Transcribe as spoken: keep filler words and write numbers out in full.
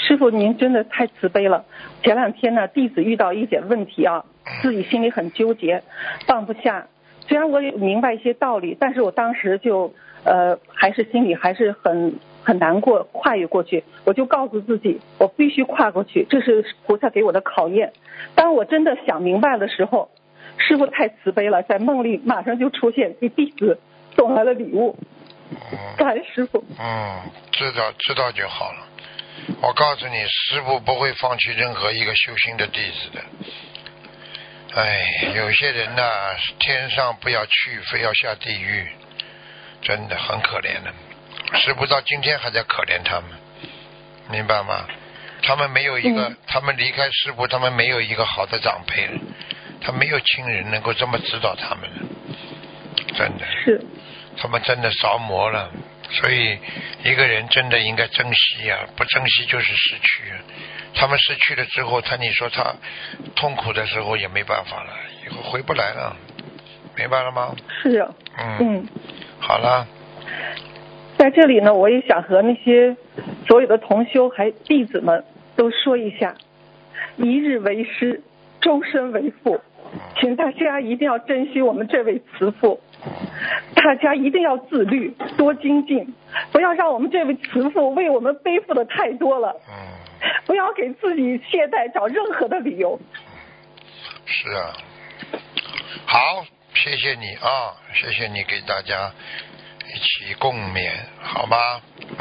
师傅您真的太慈悲了。前两天呢，弟子遇到一点问题啊，自己心里很纠结，放不下。虽然我也明白一些道理，但是我当时就呃还是心里还是很很难过，跨越过去。我就告诉自己，我必须跨过去，这是菩萨给我的考验。当我真的想明白的时候，师父太慈悲了，在梦里马上就出现，给弟子送来了礼物。感恩师父。 嗯，知道知道就好了。我告诉你，师父不会放弃任何一个修心的弟子的。哎，有些人呢，天上不要去，非要下地狱，真的很可怜的。师父到今天还在可怜他们，明白吗？他们没有一个，嗯、他们离开师父，他们没有一个好的长辈了，他没有亲人能够这么指导他们的，真的是， 他们真的着魔了。所以一个人真的应该珍惜啊，不珍惜就是失去啊。他们失去了之后，他你说他痛苦的时候也没办法了，以后回不来了，明白了吗？ 是啊， 嗯， 嗯， 好了。 在这里呢，我也想和那些所有的同修还弟子们都说一下，一日为师，终身为父，请大家一定要珍惜我们这位慈父，大家一定要自律，多精进，不要让我们这位慈父为我们背负的太多了，不要给自己懈怠找任何的理由。 是啊，好，谢谢你啊，谢谢你给大家一起共勉，好吗？